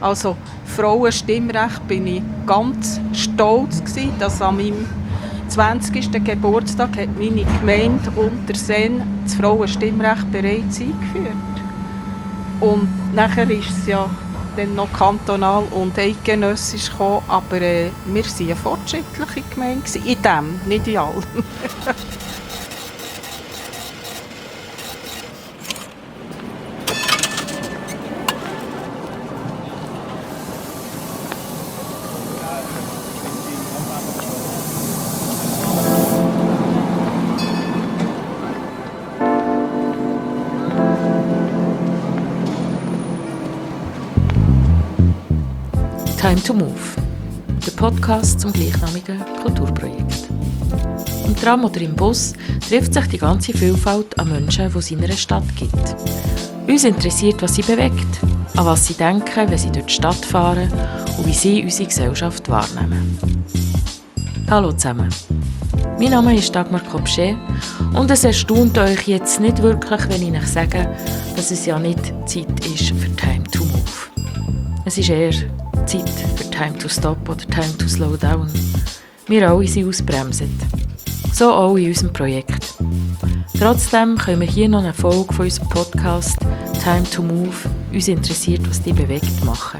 Also Frauenstimmrecht bin ich ganz stolz gewesen, dass an meinem 20. Geburtstag hat meine Gemeinde Unterseen das Frauenstimmrecht bereits eingeführt. Und nachher ist es ja dann noch kantonal und eidgenössisch gekommen, aber wir waren eine fortschrittliche Gemeinde in dem, nicht in allem. Time to Move, der Podcast zum gleichnamigen Kulturprojekt. Im Tram oder im Bus trifft sich die ganze Vielfalt an Menschen, die es in einer Stadt gibt. Uns interessiert, was sie bewegt, an was sie denken, wenn sie durch die Stadt fahren und wie sie unsere Gesellschaft wahrnehmen. Hallo zusammen, mein Name ist Dagmar Copchet und es erstaunt euch jetzt nicht wirklich, wenn ich euch sage, dass es ja nicht Zeit ist für Time to Move. Es ist eher Zeit für Time to Stop oder Time to Slow Down. Wir alle sind ausbremset. So auch in unserem Projekt. Trotzdem können wir hier noch eine Folge von unserem Podcast Time to Move uns interessiert, was die bewegt, machen.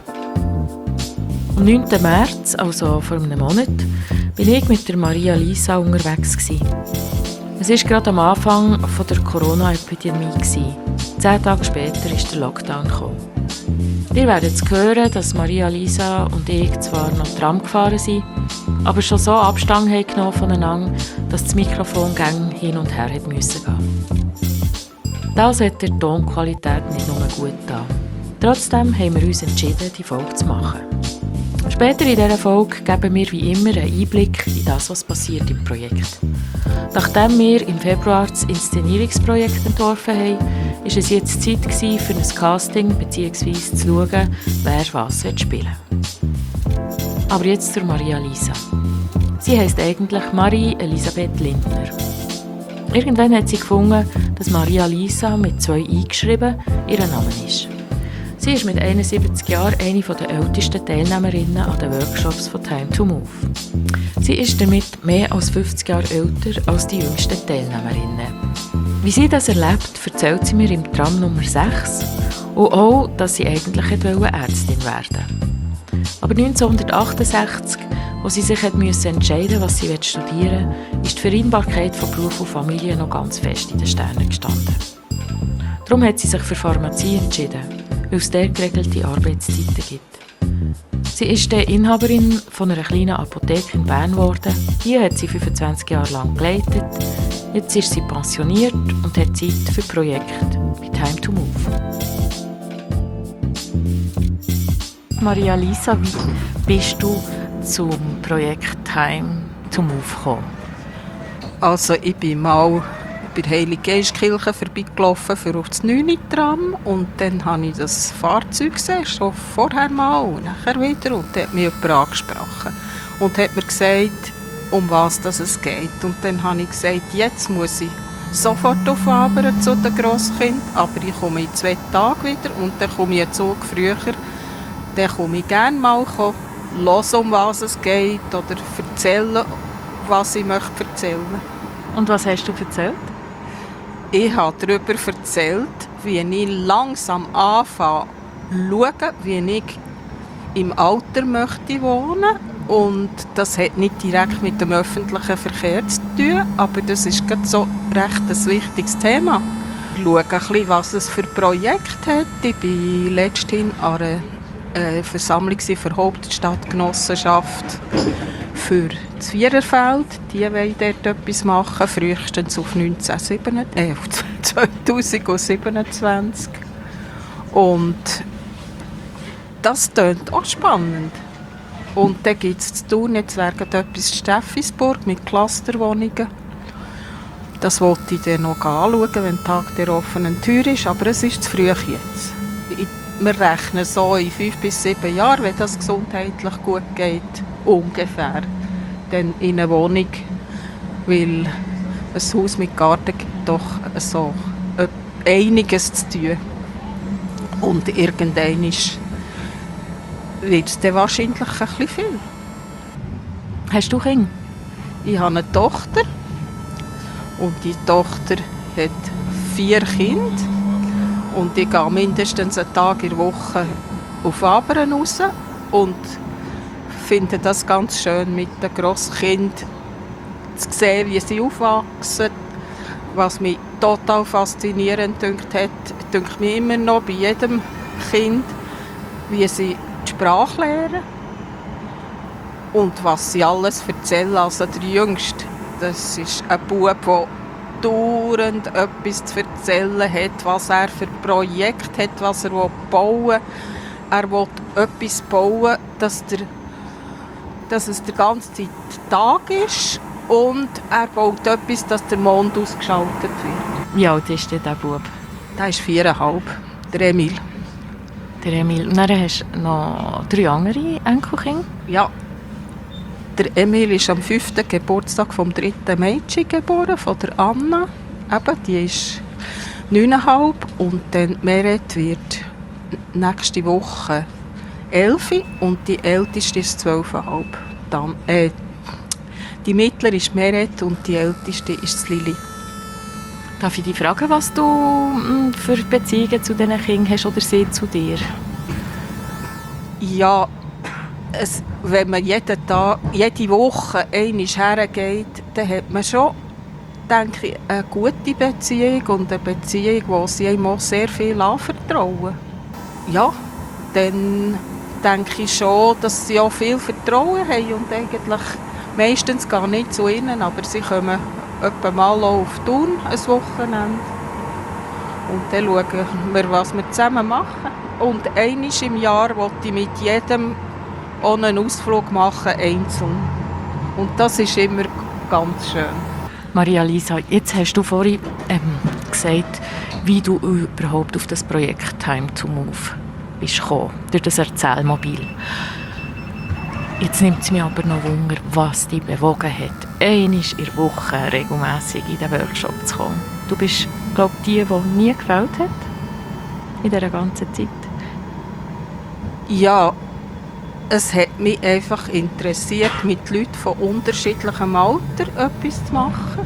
Am 9. März, also vor einem Monat, bin ich mit der Maria Lisa unterwegs gewesen. Es war gerade am Anfang der Corona-Epidemie. 10 Tage später ist der Lockdown gekommen. Ihr werdet hören, dass Maria Lisa und ich zwar noch Tram gefahren sind, aber schon so Abstand haben genommen voneinander, dass das Mikrofon gäng hin und her hat müssen gehen. Das hat der Tonqualität nicht nur gut getan. Trotzdem haben wir uns entschieden, die Folge zu machen. Später in dieser Folge geben wir wie immer einen Einblick in das, was passiert im Projekt. Nachdem wir im Februar das Inszenierungsprojekt entworfen haben, war es jetzt Zeit für ein Casting bzw. zu schauen, wer was spielen will. Aber jetzt zur Maria Lisa. Sie heisst eigentlich Marie Elisabeth Lindner. Irgendwann hat sie gefunden, dass Maria Lisa mit 2 I geschrieben ihr Name ist. Sie ist mit 71 Jahren eine der ältesten Teilnehmerinnen an den Workshops von Time to Move. Sie ist damit mehr als 50 Jahre älter als die jüngsten Teilnehmerinnen. Wie sie das erlebt, erzählt sie mir im Tram Nummer 6 und auch, dass sie eigentlich Ärztin werden wollte. Aber 1968, als sie sich entscheiden musste, was sie studieren will, ist die Vereinbarkeit von Beruf und Familie noch ganz fest in den Sternen gestanden. Darum hat sie sich für Pharmazie entschieden, weil es dort geregelte Arbeitszeiten gibt. Sie ist die Inhaberin von einer kleinen Apotheke in Bern geworden. Hier hat sie 25 Jahre lang geleitet. Jetzt ist sie pensioniert und hat Zeit für Projekte wie Time to Move. Maria Lisa, wie bist du zum Projekt Time to Move gekommen? Also ich bin mal bei der Heilig-Geist-Kirche vorbeigelaufen für auf das 9-Tram und dann habe ich das Fahrzeug gesehen, schon vorher mal und nachher wieder und dann hat mich jemand angesprochen und hat mir gesagt, um was es geht. Und dann habe ich gesagt, jetzt muss ich sofort auf Abend zu den Grosskindern, aber ich komme in 2 Tagen wieder und dann komme ich einen Zug früher. Dann komme ich gerne mal hören, um was es geht oder erzählen, was ich möchte erzählen. Und was hast du erzählt? Ich habe darüber erzählt, wie ich langsam anfange zu schauen, wie ich im Alter möchte wohnen. Und das hat nicht direkt mit dem öffentlichen Verkehr zu tun, aber das ist gerade so recht ein wichtiges Thema. Ich schaue ein bisschen, was es für Projekte hat. Ich war letztens an einer Versammlung für Hauptstadtgenossenschaft für das Viererfeld. Die wollen dort etwas machen, frühestens auf 2027. Und das klingt auch spannend. Und dann gibt es zu tun, jetzt wäre etwas in Steffisburg mit Clusterwohnungen. Das wollte ich dann noch anschauen, wenn der Tag der offenen Tür ist, aber es ist zu früh jetzt. Wir rechnen so in 5 bis 7 Jahren, wenn das gesundheitlich gut geht, ungefähr, dann in eine Wohnung, weil ein Haus mit Garten gibt doch so einiges zu tun. Und irgendwann wird es dann wahrscheinlich ein bisschen viel. Hast du Kinder? Ich habe eine Tochter und die Tochter hat 4 Kinder und ich gehe mindestens einen Tag in der Woche auf Abern raus und finde das ganz schön, mit den Grosskindern zu sehen, wie sie aufwachsen. Was mich total faszinierend dünkt mich immer noch bei jedem Kind, wie sie die Sprache lernen und was sie alles erzählen. Also der Jüngste, das ist ein Bub, der dauernd etwas zu erzählen hat, was er für Projekte hat, was er bauen will. Er will etwas bauen, dass es die ganze Zeit Tag ist und er baut etwas, dass der Mond ausgeschaltet wird. Wie alt ist denn der Bub? Der ist 4,5, der Emil. Der Emil. Und dann hast du noch 3 andere Enkelkinder? Ja. Der Emil ist am 5. Geburtstag vom 3. Mädchen geboren, von der Anna. Eben, die ist 9,5 und dann Meret wird nächste Woche 11 und die älteste ist 12,5. Dann, die mittlere ist Meret und die älteste ist Lili. Darf ich dich fragen, was du für Beziehungen zu diesen Kindern hast oder sie zu dir? Ja, wenn man jede Woche einmal hergeht, dann hat man schon, denke ich, eine gute Beziehung und eine Beziehung, wo sie einem auch sehr viel anvertrauen. Ja, dann denke ich schon, dass sie auch viel Vertrauen haben und eigentlich meistens gar nicht zu ihnen, aber sie kommen etwa mal auf Thun ein Wochenende und dann schauen wir, was wir zusammen machen. Und einmal im Jahr wollte ich mit jedem auch einen Ausflug machen, einzeln. Und das ist immer ganz schön. Maria-Lisa, jetzt hast du vorhin gesagt, wie du überhaupt auf das Projekt Time to Move bist gekommen, durch das Erzählmobil. Jetzt nimmt es mich aber noch Wunder, was dich bewogen hat, einmal in der Woche regelmässig in den Workshop zu kommen. Du bist, glaube ich, die nie gefällt hat in dieser ganzen Zeit. Ja, es hat mich einfach interessiert, mit Leuten von unterschiedlichem Alter etwas zu machen.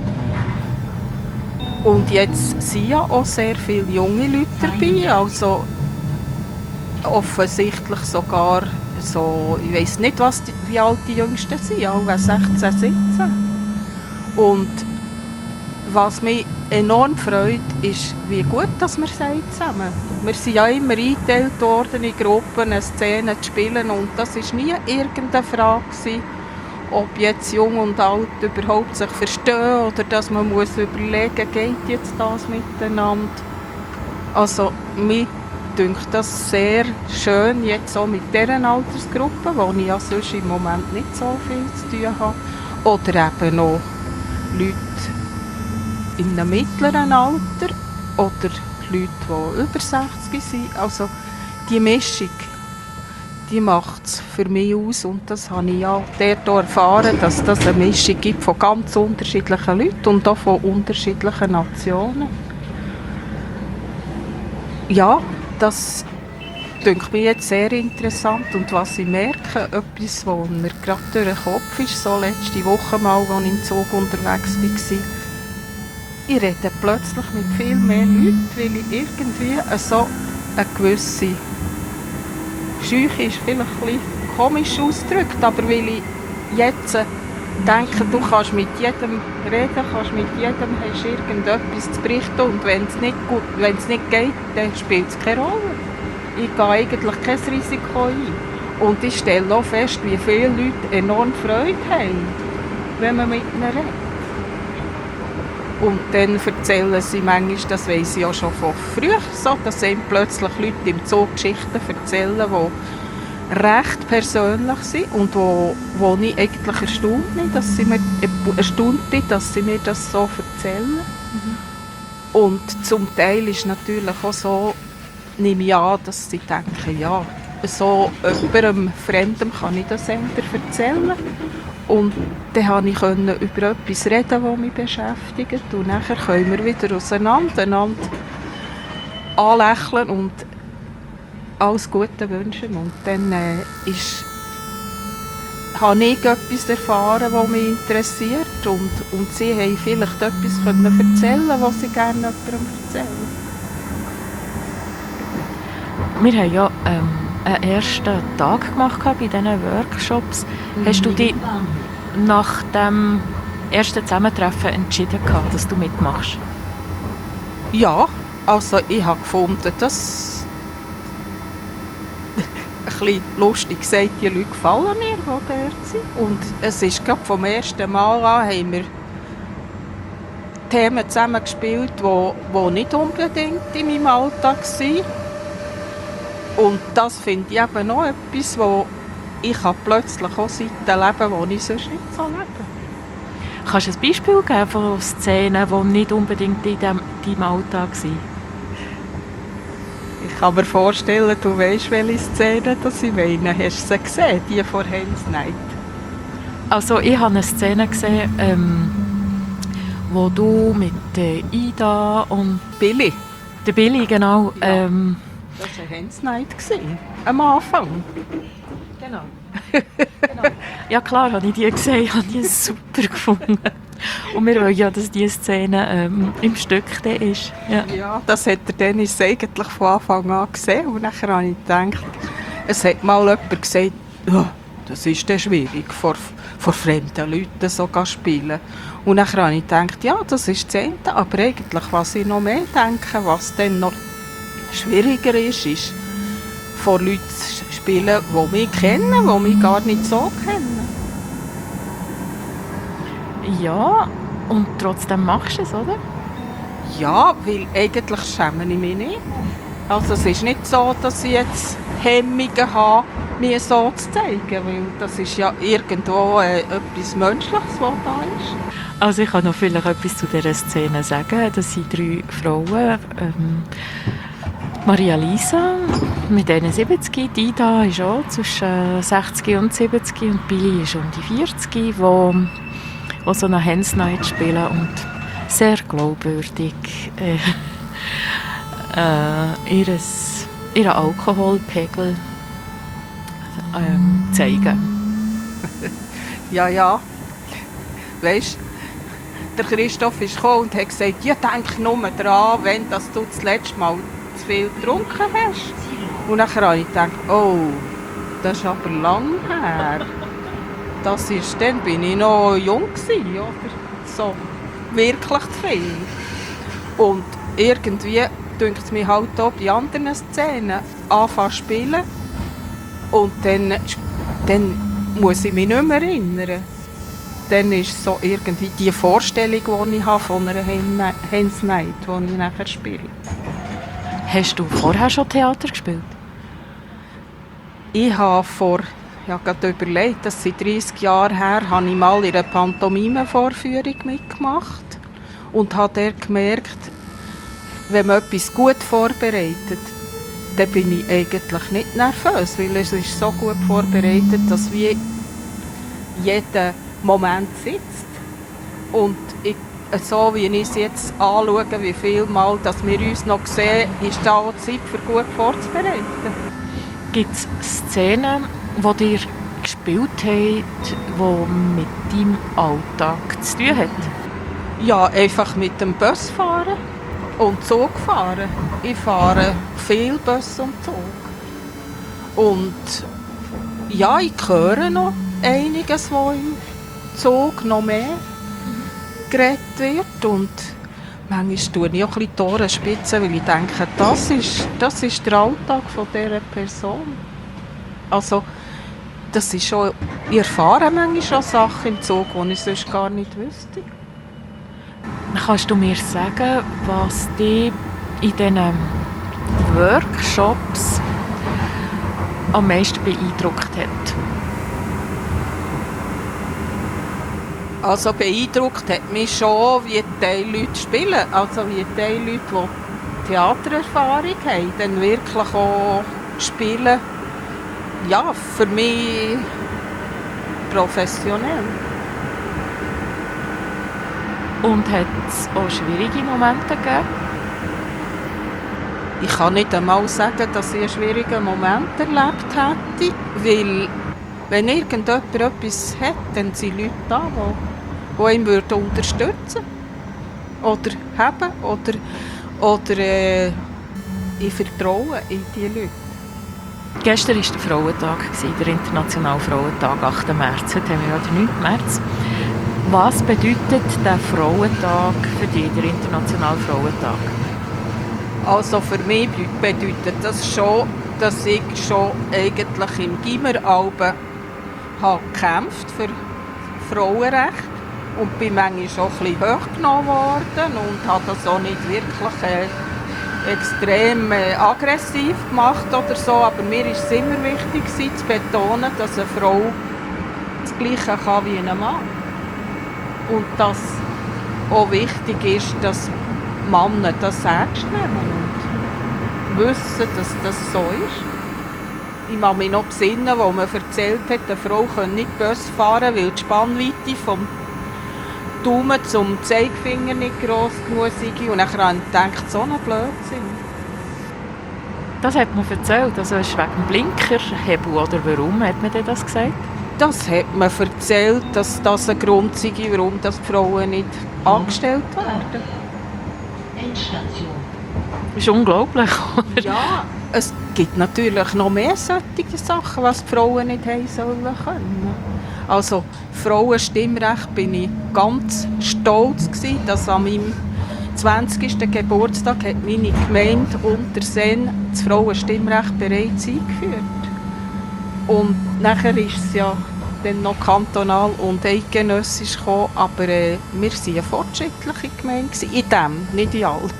Und jetzt sind ja auch sehr viele junge Leute dabei, also offensichtlich sogar so, ich weiss nicht, wie alt die Jüngsten sind, auch 16, 17. Und was mich enorm freut, ist, wie gut dass wir sind zusammen. Wir sind ja immer eingeteilt worden in Gruppen, eine Szene zu spielen und das war nie irgendeine Frage gewesen, ob jetzt jung und alt überhaupt sich verstehen oder dass man muss überlegen, geht jetzt das miteinander. Also mir dünkt das sehr schön, jetzt auch mit dieser Altersgruppe, wo ich ja sonst im Moment nicht so viel zu tun habe. Oder eben noch Leute in einem mittleren Alter oder Leute, die über 60 sind. Also die Mischung, die macht es für mich aus und das habe ich ja dort erfahren, dass das eine Mischung gibt von ganz unterschiedlichen Leuten und auch von unterschiedlichen Nationen. Ja, das dünkt mich jetzt sehr interessant und was ich merke, etwas, was mir gerade durch den Kopf ist, so letzte Woche mal, als ich im Zug unterwegs war, ich rede plötzlich mit viel mehr Leuten, weil ich irgendwie so eine gewisse Scheu ist vielleicht ein bisschen komisch ausgedrückt, aber weil ich jetzt denke, du kannst mit jedem reden, hast irgendetwas zu berichten und wenn es nicht geht, dann spielt es keine Rolle. Ich gehe eigentlich kein Risiko ein. Und ich stelle auch fest, wie viele Leute enorm Freude haben, wenn man mit ihnen redet. Und dann erzählen sie manchmal, das weiss ich auch schon von früher, so, dass ihm plötzlich Leute im Zoo Geschichten erzählen, die recht persönlich sind und wo ich eigentlich erstaunt bin, dass sie mir das so erzählen. Mhm. Und zum Teil ist natürlich auch so, nehme ich an, dass sie denken, ja, so jemandem Fremdem kann ich das eher erzählen. Und dann konnte ich über etwas reden, das mich beschäftigt. Und nachher können wir wieder einander anlächeln und alles Gute wünschen. Und dann habe ich etwas erfahren, das mich interessiert. Und sie haben vielleicht etwas können erzählen, was sie gerne jemandem erzählen. Wir haben ja einen ersten Tag gemacht bei diesen Workshops. Hast du dich nach dem ersten Zusammentreffen entschieden, dass du mitmachst? Ja, also ich habe gefunden, dass ein bisschen lustig gesagt, die Leute gefallen mir, die dort sind. Und es ist gerade vom ersten Mal an, haben wir Themen zusammengespielt, die nicht unbedingt in meinem Alltag waren. Und das finde ich eben noch etwas, wo ich plötzlich auch Seiten leben, die ich sonst nicht so lebe. Kannst du ein Beispiel geben von Szenen, die nicht unbedingt in deinem Alltag waren? Ich kann mir vorstellen, du weißt, welche Szene das ich meine. Hast du sie gesehen, die von Hen's Night? Also ich habe eine Szene gesehen, wo du mit Ida und Billy. der Billy, genau. Ja. Das war eine Hen's Night am Anfang. Genau. Ja klar, habe ich die gesehen, habe die super gefunden. Und wir wollen ja, dass diese Szene im Stück ist. Ja. Ja, das hat der Dennis eigentlich von Anfang an gesehen. Und dann habe ich gedacht, es hat mal jemand gesagt, ja, das ist dann schwierig, vor fremden Leuten so zu spielen. Und dann habe ich gedacht, ja, das ist das eine. Aber eigentlich, was ich noch mehr denke, was dann noch schwieriger ist vor Leuten zu spielen, die mich kennen, die mich gar nicht so kennen. Ja, und trotzdem machst du es, oder? Ja, weil eigentlich schäme ich mich nicht. Also es ist nicht so, dass ich jetzt Hemmungen habe, mir so zu zeigen, weil das ist ja irgendwo etwas Menschliches, was da ist. Also ich kann noch vielleicht etwas zu dieser Szene sagen. Das sind 3 Frauen. Maria Lisa mit 71, die Ida ist auch zwischen 60 und 70 und Billy ist um die 40, die so eine Hen's Night spielen und sehr glaubwürdig ihren Alkoholpegel zeigen. Ja. Weisst, der Christoph ist gekommen und hat gesagt, ja, denk nur daran, wenn du das letzte Mal zu viel getrunken hast. Und dann habe ich gedacht, oh, das ist aber lang her. Dann bin ich noch jung gewesen, oder? So, wirklich zu viel. Und irgendwie dünkt es mir halt auch die anderen Szenen anfangen zu spielen. Und dann muss ich mich nicht mehr erinnern. Dann ist so irgendwie die Vorstellung, die ich habe von einer Hen's Night, die ich nachher spiele. Hast du vorher schon Theater gespielt? Ich habe gerade überlegt, das sind 30 Jahre her, habe ich mal in einer Pantomime-Vorführung mitgemacht und habe dort gemerkt, wenn man etwas gut vorbereitet, dann bin ich eigentlich nicht nervös, weil es ist so gut vorbereitet, dass wie jeder Moment sitzt. Und so wie ich es jetzt anschaue, wie viel Mal dass wir uns noch sehen, ist da auch Zeit für gut vorzubereiten. Gibt es Szenen, die dir gespielt haben, die mit deinem Alltag zu tun haben? Ja, einfach mit dem Bus fahren und Zug fahren. Ich fahre viel Bus und Zug. Und ja, ich höre noch einiges, was im Zug noch mehr geredet wird. Und manchmal tue ich auch ein bisschen die Ohren spitzen, weil ich denke, das ist der Alltag von dieser Person. Also, das ist schon, ich erfahre manchmal schon Sachen im Zug, die ich sonst gar nicht wüsste. Kannst du mir sagen, was dich in diesen Workshops am meisten beeindruckt hat? Also beeindruckt hat mich schon, wie die Leute spielen. Also wie die Leute, die Theatererfahrung haben, dann wirklich auch spielen. Ja, für mich professionell. Und hat es auch schwierige Momente gegeben? Ich kann nicht einmal sagen, dass ich einen schwierigen Moment erlebt hätte, weil wenn irgendjemand etwas hat, dann sind Leute da, die ihn unterstützen oder haben oder ich vertraue in diese Leute. Gestern war der Frauentag, der Internationale Frauentag, 8. März. Heute haben wir ja den 9. März. Was bedeutet der Frauentag für dich, der Internationale Frauentag? Also für mich bedeutet das schon, dass ich schon eigentlich im Gimmeralben gekämpft für Frauenrecht und bin manchmal schon ein bisschen hochgenommen worden und habe das auch nicht wirklich extrem aggressiv gemacht oder so, aber mir war es immer wichtig zu betonen, dass eine Frau das Gleiche kann wie ein Mann. Und dass auch wichtig ist, dass Männer das ernst nehmen und wissen, dass das so ist. Ich kann mich noch besinnen, wo man erzählt hat, eine Frau könne nicht Bus fahren, weil die Spannweite vom Daumen zum Zeigefinger nicht gross genug sei. Und dann habe ich gedacht, so ein Blödsinn. Das hat man erzählt, also ist wegen dem Blinkerhebel, oder warum hat man dir das gesagt? Das hat man erzählt, dass das ein Grund sei, warum die Frauen nicht angestellt werden. Endstation. Das ist unglaublich, oder? Ja, es gibt natürlich noch mehr solche Sachen, was die Frauen nicht haben sollen können. Also Frauenstimmrecht bin ich ganz stolz gewesen, dass an meinem 20. Geburtstag hat meine Gemeinde Unterseen das Frauenstimmrecht bereits eingeführt. Und nachher ist es ja dann noch kantonal und eidgenössisch gekommen, aber wir waren eine fortschrittliche Gemeinde in dem, nicht in allem.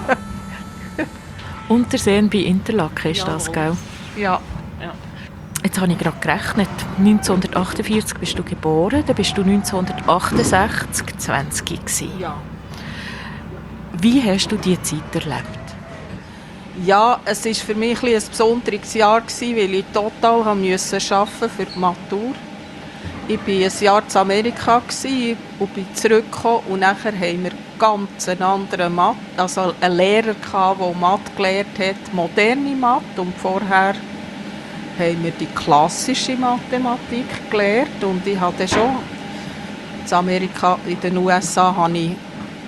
Unterseen bei Interlaken ist das, gell? Ja. Jetzt habe ich gerade gerechnet. 1948 bist du geboren, dann bist du 1968 20 gewesen. Ja. Wie hast du diese Zeit erlebt? Ja, es war für mich ein besonderes Jahr, weil ich total arbeiten musste für die Matur. Ich war ein Jahr in Amerika und bin zurückgekommen. Und nachher hatten wir ganz einen anderen Mathe, also einen Lehrer, der Mathe gelehrt hat, moderne Mathe. Und vorher haben wir die klassische Mathematik gelernt. Und ich hatte schon in Amerika, in den USA, habe ich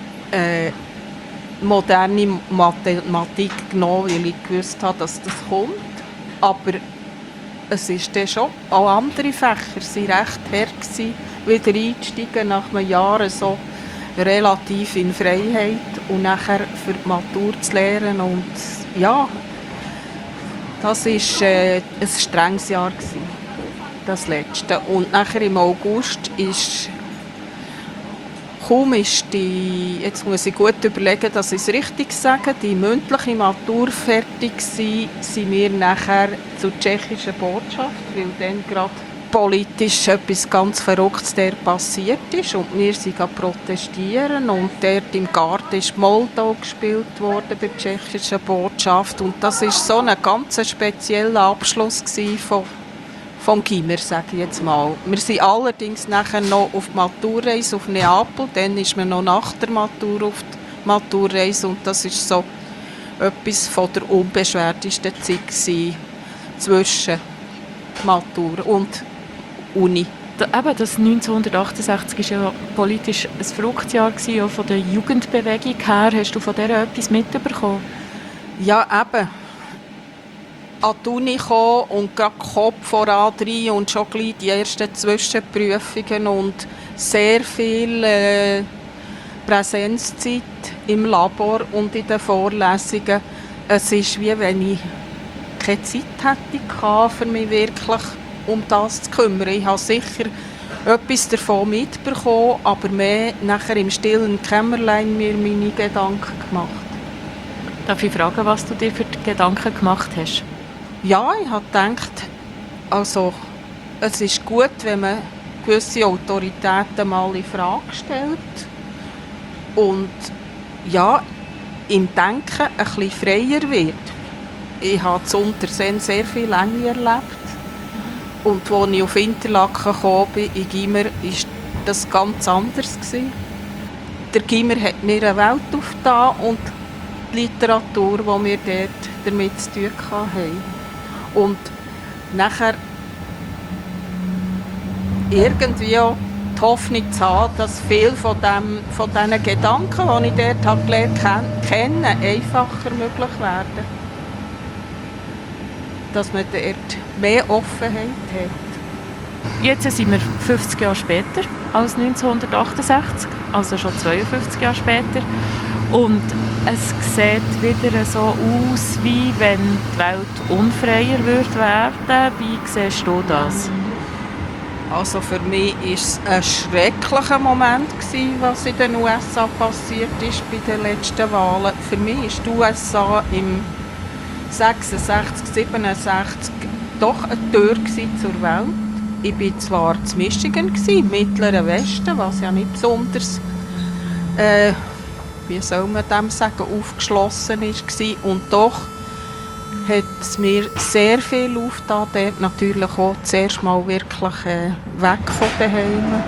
moderne Mathematik genommen, weil ich gewusst habe, dass das kommt. Aber es ist dann schon, auch andere Fächer waren recht hart gewesen, wieder einzusteigen nach einem Jahr so relativ in Freiheit und nachher für die Matur zu lernen. Und ja, das war ein strenges Jahr gewesen, das letzte. Und nachher im August ist jetzt muss ich gut überlegen, dass ich es richtig sage, die mündliche Matur fertig war, sind wir nachher zur tschechischen Botschaft, weil dann gerade politisch etwas ganz Verrücktes der passiert ist und wir sind protestieren und dort im Garten ist Moldau gespielt worden bei der tschechischen Botschaft und das war so ein ganz spezieller Abschluss vom Gimmer, sage ich jetzt mal. Wir sind allerdings nachher noch auf die Maturreise auf Neapel, dann ist man noch nach der Matur auf die Maturreise und das ist so etwas von der unbeschwertesten Zeit zwischen Matur und Uni. Eben, das 1968 war ja politisch ein Fruchtjahr auch von der Jugendbewegung her. Hast du von der etwas mitbekommen? Ja, eben. An die Uni gekommen und gerade Kopf voran rein und schon gleich die ersten Zwischenprüfungen und sehr viel Präsenzzeit im Labor und in den Vorlesungen. Es ist wie wenn ich keine Zeit hätte, für mich wirklich um das zu kümmern. Ich habe sicher etwas davon mitbekommen, aber mehr nachher im stillen Kämmerlein mir meine Gedanken gemacht. Darf ich fragen, was du dir für Gedanken gemacht hast? Ja, ich habe gedacht, also, es ist gut, wenn man gewisse Autoritäten mal in Frage stellt und ja, im Denken ein bisschen freier wird. Ich habe zu Unterseen sehr viel Länge erlebt und als ich auf Interlaken gekommen bin, in Gimmer, war das ganz anders gewesen. Der Gimmer hat mir eine Welt aufgetan und die Literatur, die wir dort damit zu tun haben. Und nachher irgendwie auch die Hoffnung zu haben, dass viele von diesen Gedanken, die ich dort habe gelernt kennen, einfacher möglich werden. Dass man dort mehr Offenheit hat. Jetzt sind wir 50 Jahre später als 1968, also schon 52 Jahre später. Und es sieht wieder so aus, wie wenn die Welt unfreier werden. Wie siehst du das? Also für mich war es ein schrecklicher Moment, was in den USA passiert ist bei den letzten Wahlen. Für mich war die USA im 66, 67 doch eine Tür zur Welt. Ich war zwar in Michigan, im Mittleren Westen, was ja nicht besonders, wie soll man dem sagen, aufgeschlossen war. Und doch hat es mir sehr viel aufgetan, dort natürlich auch zuerst mal wirklich weg von daheim.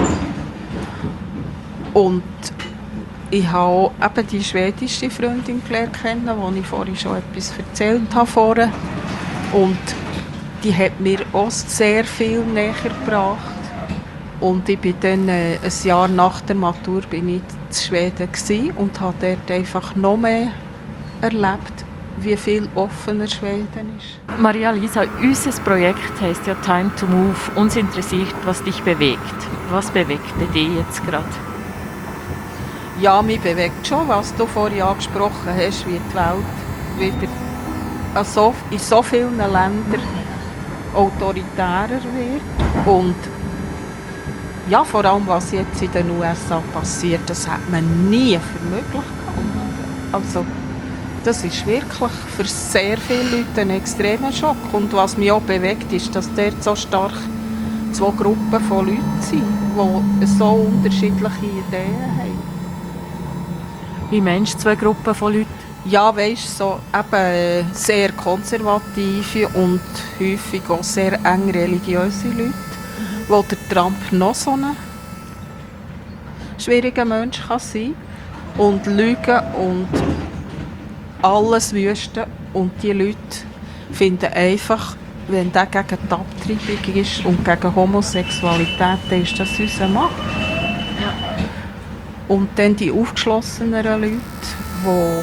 Und ich habe auch eben die schwedische Freundin kennen, der ich vorhin schon etwas erzählt habe. Und die hat mir auch sehr viel näher gebracht. Und ich bin dann ein Jahr nach der Matur bin ich in Schweden und habe dort einfach noch mehr erlebt, wie viel offener Schweden ist. Maria-Lisa, unser Projekt heisst ja «Time to Move». Uns interessiert, was dich bewegt. Was bewegt dich jetzt gerade? Ja, mich bewegt schon, was du vorhin angesprochen hast, wie die Welt wieder in so vielen Ländern autoritärer wird. Und ja, vor allem, was jetzt in den USA passiert, das hat man nie für möglich gehalten. Also, das ist wirklich für sehr viele Leute ein extremer Schock. Und was mich auch bewegt, ist, dass dort so stark zwei Gruppen von Leuten sind, die so unterschiedliche Ideen haben. Wie meinst du zwei Gruppen von Leuten? Ja, weisst, so eben sehr konservative und häufig auch sehr eng religiöse Leute, wo der Trump noch so ein schwieriger Mensch kann sein und lügen und alles wüsten. Und die Leute finden einfach, wenn der gegen die Abtreibung ist und gegen Homosexualität, dann ist das unser Mann. Ja. Und dann die aufgeschlosseneren Leute, die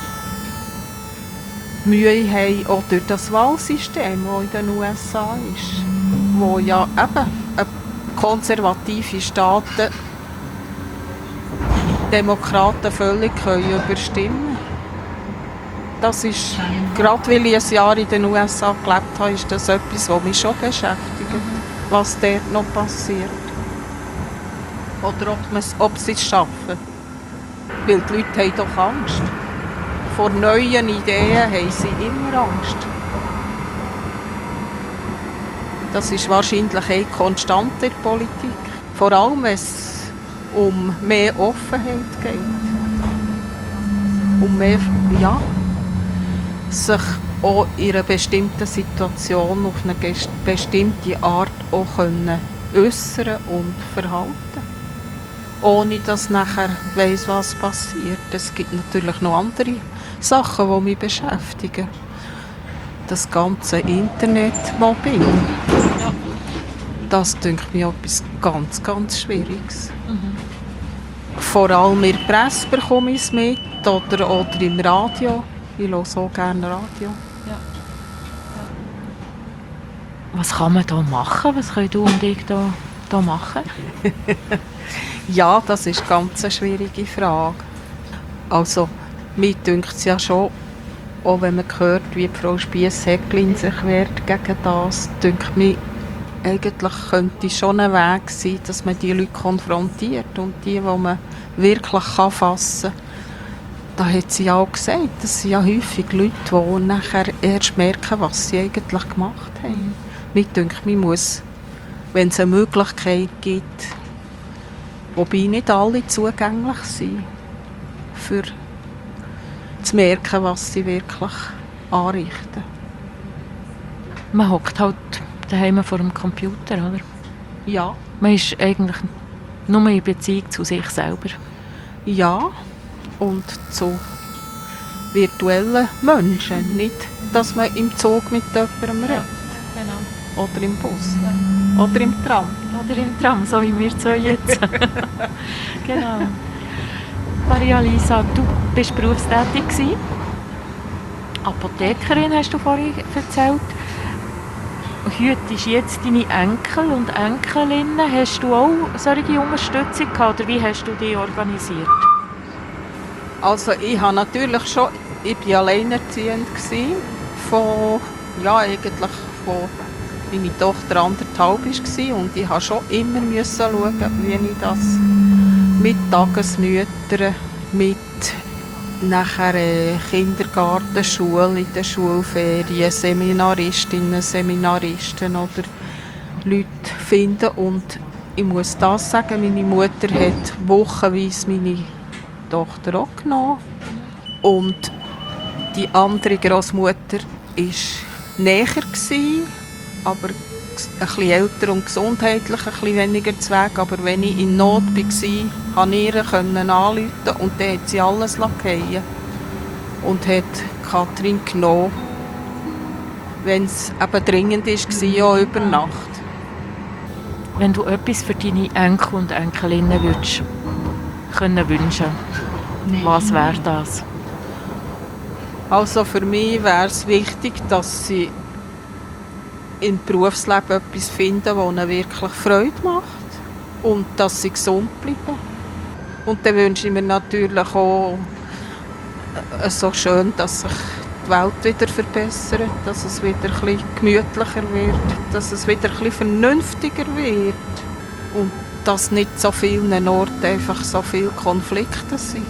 Mühe haben, auch durch das Wahlsystem, das in den USA ist, wo ja eben konservative Staaten Demokraten völlig überstimmen können. Das ist, gerade weil ich ein Jahr in den USA gelebt habe, ist das etwas, was mich schon beschäftigt, was dort noch passiert. Oder ob sie es schaffen. Weil die Leute haben doch Angst. Vor neuen Ideen haben sie immer Angst. Das ist wahrscheinlich eine Konstante in der Politik. Vor allem, wenn es um mehr Offenheit geht. Um mehr, ja, sich auch in einer bestimmten Situation auf eine bestimmte Art auch äußern und verhalten. Ohne dass nachher weiss, was passiert. Es gibt natürlich noch andere Sachen, die mich beschäftigen. Das ganze Internetmobbing. Ja. Das denkt mir etwas ganz, ganz Schwieriges. Mhm. Vor allem in der Presse bekomme ich es mit oder im Radio. Ich höre so gerne Radio. Ja. Ja. Was kann man da machen? Was können du und ich da machen? Ja, das ist ganz eine schwierige Frage. Also, mir dünkt es ja schon, auch wenn man hört, wie Frau Spiess-Häcklin sich wehrt gegen das, dünkt mir, eigentlich könnte schon ein Weg sein, dass man die Leute konfrontiert und die man wirklich fassen kann. Da hat sie ja auch gesagt, das sind ja häufig Leute, die nachher erst merken, was sie eigentlich gemacht haben. Mir dünkt, man muss, wenn es eine Möglichkeit gibt, wobei nicht alle zugänglich sind, für zu merken, was sie wirklich anrichten. Man hockt halt daheim vor dem Computer, oder? Ja. Man ist eigentlich nur in Beziehung zu sich selber. Ja, und zu virtuellen Menschen. Nicht, dass man im Zug mit jemandem redet. Genau. Oder im Bus. Oder im Tram. Oder im Tram, so wie wir zwei jetzt. Genau. Maria-Lisa, du bist berufstätig gewesen. Apothekerin, hast du vorhin erzählt. Hütest jetzt deine Enkel und Enkelinnen. Hast du auch solche Unterstützung gehabt, oder wie hast du die organisiert? Also ich habe natürlich schon, ich war alleinerziehend gewesen, eigentlich von meine Tochter 1,5 war und ich musste schon immer schauen, wie ich das mit Tagesmüttern, mit nachher Kindergarten, Schule, in den Schulferien, Seminaristinnen, Seminaristen oder Leute finden. Und ich muss das sagen, meine Mutter hat wochenweise meine Tochter auch genommen. Und die andere Großmutter war näher, aber ein bisschen älter und gesundheitlich ein bisschen weniger zu Weg. Aber wenn ich in Not war, konnte ich ihr anrufen und dann hat sie alles fallen und hat Katrin genommen, wenn es eben dringend war, auch über Nacht. Wenn du etwas für deine Enkel und Enkelinnen würdest können wünschen, was wäre das? Also für mich wäre es wichtig, dass sie im Berufsleben etwas finden, das ihnen wirklich Freude macht und dass sie gesund bleiben. Und dann wünsche ich mir natürlich auch so schön, dass sich die Welt wieder verbessert, dass es wieder ein bisschen gemütlicher wird, dass es wieder ein bisschen vernünftiger wird und dass nicht so vielen Orten einfach so viele Konflikte sind.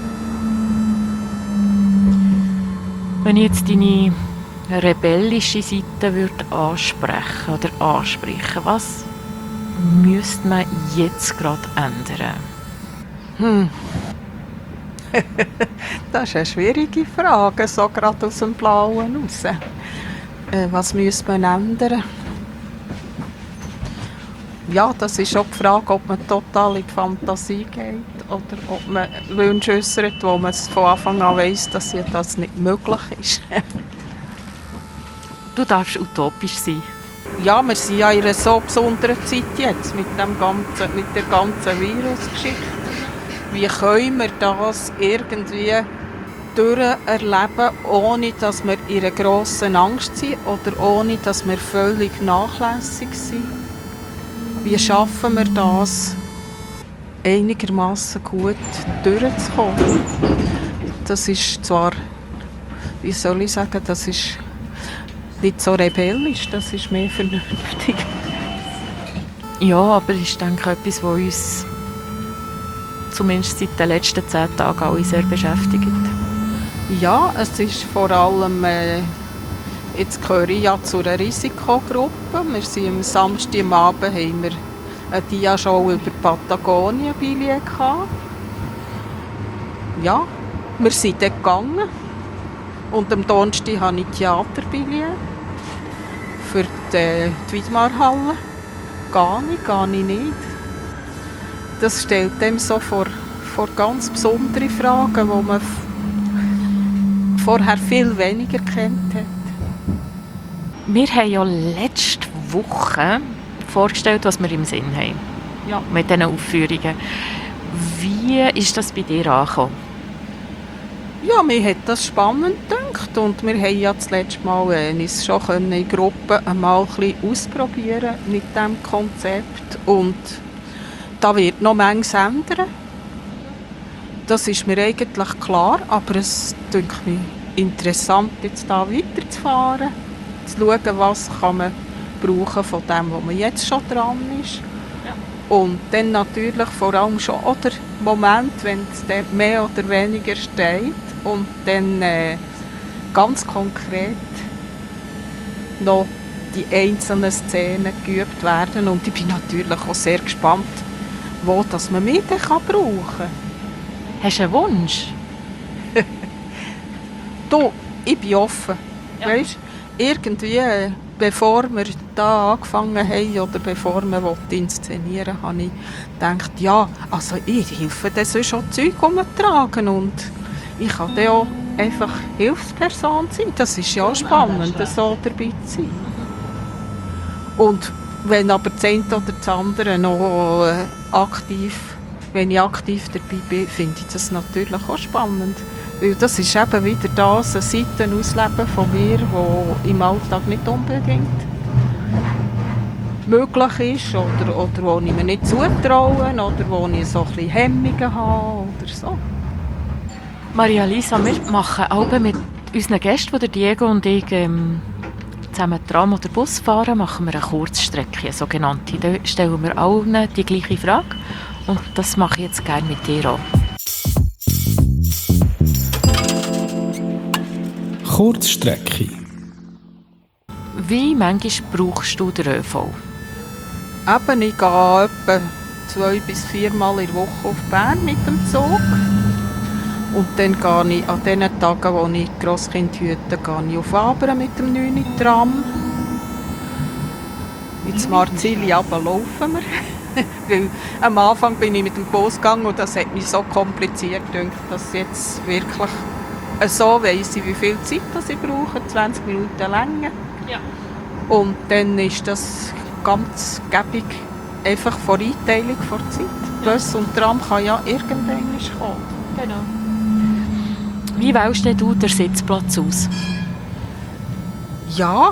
Wenn ich jetzt deine rebellische Seite würde ansprechen, was müsste man jetzt gerade ändern? Das ist eine schwierige Frage, so gerade aus dem Blauen raus. Was müsste man ändern? Ja, das ist auch die Frage, ob man total in die Fantasie geht oder ob man Wünsche äußert, wo man von Anfang an weiss, dass das nicht möglich ist. Du darfst utopisch sein. Ja, wir sind ja in einer so besonderen Zeit jetzt mit der ganzen Virusgeschichte. Wie können wir das irgendwie durcherleben, ohne dass wir in einer grossen Angst sind oder ohne dass wir völlig nachlässig sind? Wie schaffen wir das, einigermaßen gut durchzukommen? Das ist zwar, wie soll ich sagen, das ist nicht so rebellisch, das ist mehr vernünftig. Ja, aber ich denke, etwas, was uns zumindest seit den letzten 10 Tagen alle sehr beschäftigt. Ja, es ist vor allem, jetzt gehöre ich ja zu einer Risikogruppe. Wir sind am Samstagabend, haben wir eine Dia-Show über Patagonien gehabt. Ja, wir sind dort gegangen. Und am Donnerstag habe ich Theaterbillett für die Wiedmarhalle. Gehe ich nicht. Das stellt dem so vor ganz besondere Fragen, die man vorher viel weniger kennt hat. Wir haben ja letzte Woche vorgestellt, was wir im Sinn haben. Ja. Mit diesen Aufführungen. Wie ist das bei dir angekommen? Ja, mir hat das spannend gedacht und wir haben ja das letzte Mal uns schon in Gruppen einmal ein bisschen ausprobieren mit diesem Konzept und da wird noch manches ändern. Das ist mir eigentlich klar, aber es dünkt mich interessant, jetzt da weiterzufahren, zu schauen, was kann man brauchen von dem, wo man jetzt schon dran ist. Ja. Und dann natürlich vor allem schon der Moment, wenn es dann mehr oder weniger steht und dann ganz konkret noch die einzelnen Szenen geübt werden. Und ich bin natürlich auch sehr gespannt, wo das man mich dann brauchen kann. Hast du einen Wunsch? Du, ich bin offen. Ja. Weißt, irgendwie, bevor wir da angefangen haben oder bevor wir inszenieren wollten, habe ich gedacht, ja, also ich helfe dann sonst auch Zeug umtragen und ich kann dann auch einfach Hilfsperson sein. Das ist ja spannend, so dabei zu sein. Und wenn aber das eine oder das andere noch wenn ich aktiv dabei bin, finde ich das natürlich auch spannend. Weil das ist eben wieder das, eine Seite ausleben von mir, die im Alltag nicht unbedingt möglich ist oder wo ich mir nicht zutraue oder wo ich so ein bisschen Hemmungen habe oder so. Maria Lisa, wir machen alle mit unseren Gästen, die Diego und ich zusammen Tram oder Bus fahren, machen wir eine Kurzstrecke, eine sogenannte. Da stellen wir allen die gleiche Frage und das mache ich jetzt gerne mit dir auch. Kurzstrecke. Wie manchmal brauchst du den ÖV? Eben, ich gehe etwa 2 bis 4 Mal in der Woche auf Bern mit dem Zug. Und dann gehe ich an den Tagen, wo ich Grosskind hüte, gehe ich auf Abern mit dem 9. Tram. Ins Marzili laufen wir. Weil am Anfang bin ich mit dem Bus gegangen und das hat mich so kompliziert gedacht, dass jetzt wirklich so weiss ich, wie viel Zeit ich brauche, 20 Minuten länger. Ja. Und dann ist das ganz gäbig, einfach vor Einteilung vor Zeit. Bus und Tram kann ja irgendwann kommen. Genau. Wie wählst du den Sitzplatz aus? Ja,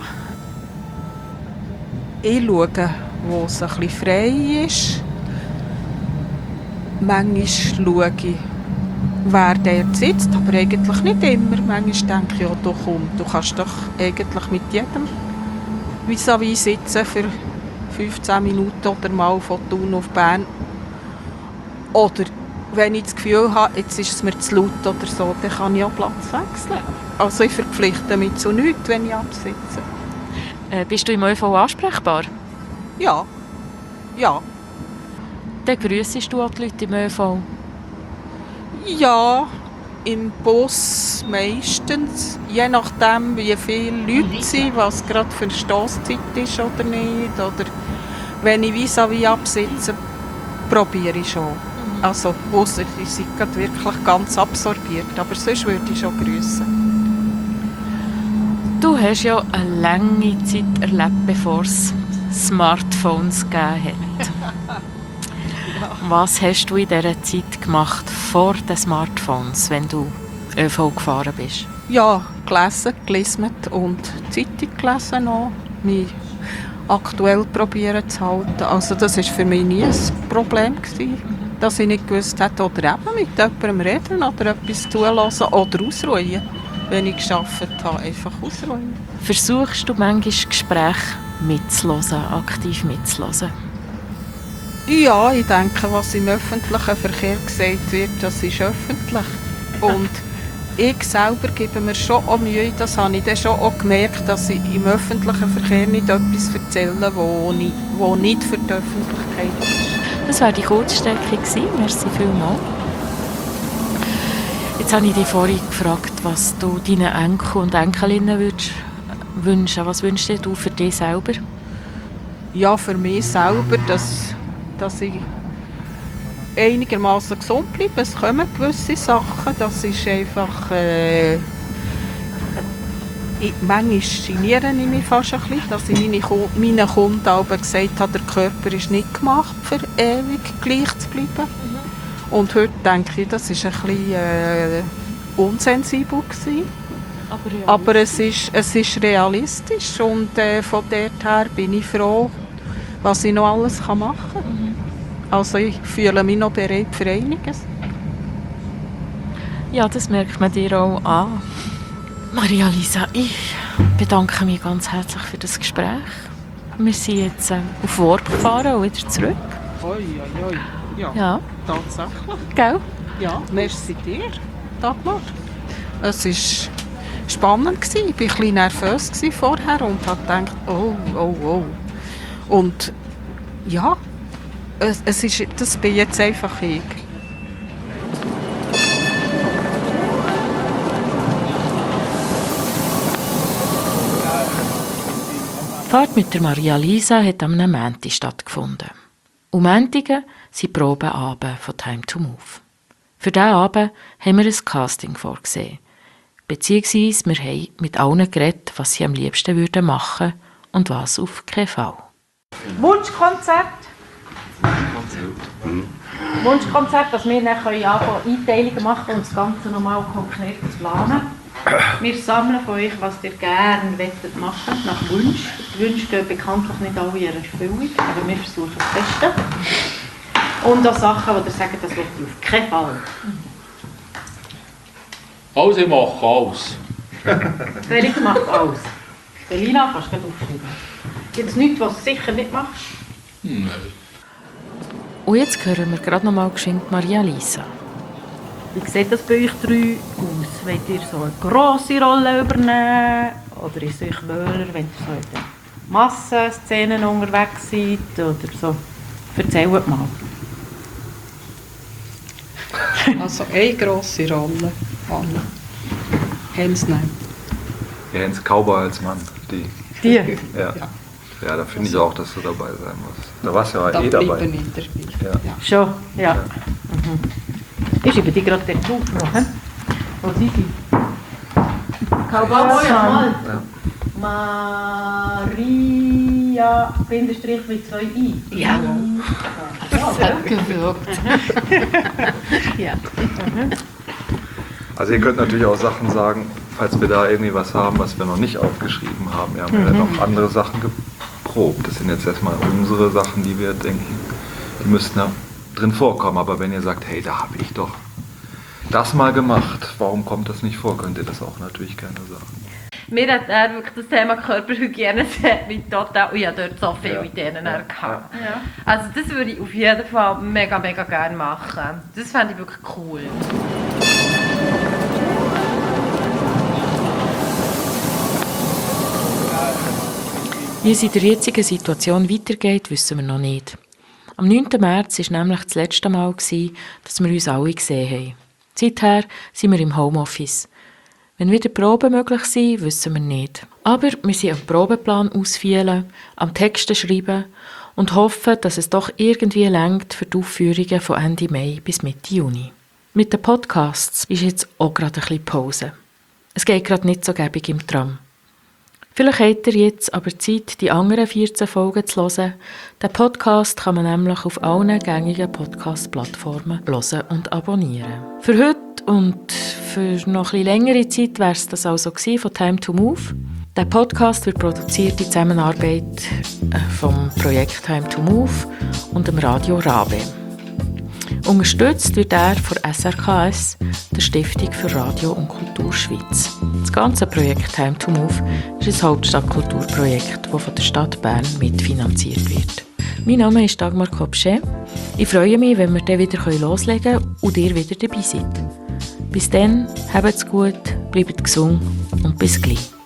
ich schaue, wo es ein bisschen frei ist. Manchmal schaue ich, wer dort sitzt, aber eigentlich nicht immer. Manchmal denke ich, ja, du kannst doch eigentlich mit jedem vis-à-vis sitzen für 15 Minuten oder mal von Thun auf Bern. Oder wenn ich das Gefühl habe, jetzt ist es mir zu laut oder so, dann kann ich auch Platz wechseln. Also ich verpflichte mich zu nichts, wenn ich absitze. Bist du im ÖV ansprechbar? Ja. Dann grüssest du auch die Leute im ÖV? Ja, im Bus meistens. Je nachdem, wie viele Leute sind, was gerade für eine Stosszeit ist oder nicht. Oder wenn ich vis-à-vis absitze, probiere ich schon. Also, ausser die sind gerade wirklich ganz absorbiert. Aber sonst würde ich schon grüssen. Du hast ja eine lange Zeit erlebt, bevor es Smartphones gegeben hat. Was hast du in dieser Zeit gemacht, vor den Smartphones, wenn du ÖV gefahren bist? Ja, gelesen und Zeitung gelesen noch. Mich aktuell probieren zu halten. Also das war für mich nie ein Problem gewesen, dass ich nicht gewusst hätte, oder eben mit jemandem reden oder etwas zulassen oder ausruhen. Wenn ich gearbeitet habe, einfach ausruhen. Versuchst du manchmal Gespräche mitzuhören, aktiv mitzuhören? Ja, ich denke, was im öffentlichen Verkehr gesagt wird, das ist öffentlich. Und ich selber gebe mir schon auch Mühe, das habe ich dann schon auch gemerkt, dass ich im öffentlichen Verkehr nicht etwas erzähle, wo nicht für die Öffentlichkeit ist. Das war die Kurzstrecke gewesen. Merci vielmals. Jetzt habe ich dich vorhin gefragt, was du deinen Enkel und Enkelinnen wünschen. Was wünschst du für dich selber? Ja, für mich selber, dass ich einigermaßen gesund bleibe. Es kommen gewisse Sachen. Das ist einfach... manchmal geniere ich mich fast ein bisschen, dass ich meinen Kunden auch gesagt habe, der Körper ist nicht gemacht, für ewig gleich zu bleiben. Und heute denke ich, das war ein bisschen unsensibel gewesen. Aber es ist realistisch und von dort her bin ich froh, was ich noch alles machen kann. Also ich fühle mich noch bereit für einiges. Ja, das merkt man dir auch an. Maria Lisa, ich bedanke mich ganz herzlich für das Gespräch. Wir sind jetzt auf Worp gefahren und wieder zurück. Oi. Ja. Tatsächlich. Gell? Ja, merci dir, Dagmar. Es war spannend. Ich war ein bisschen nervös vorher und habe gedacht, oh. Und ja, das bin jetzt einfach ich. Die Fahrt mit der Maria Lisa hat am Montag stattgefunden. Und Montage sind Probeabende von Time to Move. Für diesen Abend haben wir ein Casting vorgesehen. Beziehungsweise wir haben mit allen geredet, was sie am liebsten machen würden und was auf keinen Fall. Wunschkonzert. Wunschkonzert, dass wir dann Einteilungen machen können und das Ganze nochmal konkret planen. Wir sammeln von euch, was ihr gerne machen wollt, nach Wunsch. Die Wünsche gehen bekanntlich nicht alle in Erfüllung, aber wir versuchen das Beste. Und auch Sachen, die ihr sagt, das will ich auf keinen Fall. Also ich mache alles. Felix macht alles. Selina, kannst du gleich aufschreiben. Gibt es nichts, was du sicher nicht machst? Nein. Und jetzt hören wir gerade noch mal geschwind Maria Lisa. Wie sieht das bei euch drei aus? Wollt ihr so eine grosse Rolle übernehmen? Oder ist es euch wohler, wenn ihr so in den Massenszenen unterwegs seid? Oder so? Erzählt mal. Also eine grosse Rolle. Anna. Hans nein. Ja, ins Cowboy als Mann. Die. Die? Ja. Ja, da finde ich auch, dass du dabei sein musst. Da warst du ja Da eh dabei. bleibe ich dabei. Ja. Schon? Ja. Mhm. Ich schreibe die gerade dort auf noch. Wo sind sie? Cowboy, mal. Ja. Maria, Bindestrich mit 2 I. Ja. Ja. Also ihr könnt natürlich auch Sachen sagen, falls wir da irgendwie was haben, was wir noch nicht aufgeschrieben haben. Wir haben ja noch andere Sachen geprobt. Das sind jetzt erstmal unsere Sachen, die wir denken, die müssten da drin vorkommen. Aber wenn ihr sagt, hey, da habe ich doch das mal gemacht, warum kommt das nicht vor, könnt ihr das auch natürlich gerne sagen. Mir hat wirklich das Thema Körperhygiene mit total, und ich habe dort so viel mit denen gehabt. Ja. Also das würde ich auf jeden Fall mega, mega gerne machen. Das fände ich wirklich cool. Wie es in der jetzigen Situation weitergeht, wissen wir noch nicht. Am 9. März war nämlich das letzte Mal, dass wir uns alle gesehen haben. Seither sind wir im Homeoffice. Wenn wieder Proben möglich sind, wissen wir nicht. Aber wir sind am Probeplan ausfüllen, am Texte schreiben und hoffen, dass es doch irgendwie reicht für die Aufführungen von Ende Mai bis Mitte Juni. Mit den Podcasts ist jetzt auch gerade ein bisschen Pause. Es geht gerade nicht so gäbig im Tram. Vielleicht habt ihr jetzt aber Zeit, die anderen 14 Folgen zu hören. Den Podcast kann man nämlich auf allen gängigen Podcast-Plattformen hören und abonnieren. Für heute und für noch ein bisschen längere Zeit wäre es das also von Time to Move. Der Podcast wird produziert in Zusammenarbeit vom Projekt Time to Move und dem Radio Rabe. Unterstützt wird er von SRKS, der Stiftung für Radio und Kultur Schweiz. Das ganze Projekt Time to Move ist ein Hauptstadtkulturprojekt, das von der Stadt Bern mitfinanziert wird. Mein Name ist Dagmar Kopschä. Ich freue mich, wenn wir dann wieder loslegen können und ihr wieder dabei seid. Bis dann, habt's gut, bleibt gesund und bis gleich.